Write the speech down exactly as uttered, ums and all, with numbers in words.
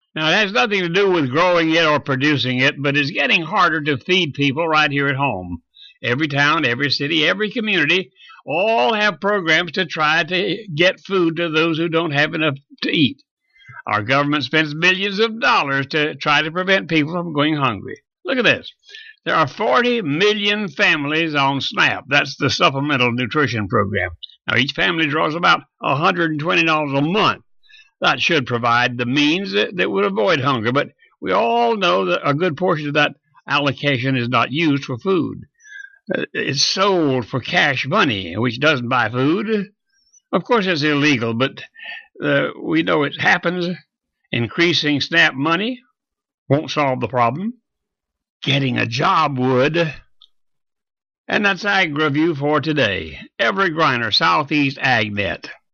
Now, it has nothing to do with growing it or producing it, but it's getting harder to feed people right here at home. Every town, every city, every community all have programs to try to get food to those who don't have enough to eat. Our government spends billions of dollars to try to prevent people from going hungry. Look at this. There are forty million families on SNAP. That's the Supplemental Nutrition Program. Now, each family draws about one hundred twenty dollars a month. That should provide the means that, that would avoid hunger, but we all know that a good portion of that allocation is not used for food. Uh, it's sold for cash money, which doesn't buy food. Of course, it's illegal, but uh, we know it happens. Increasing SNAP money won't solve the problem. Getting a job would. And that's Ag Review for today. Everett Griner, Southeast AgNet.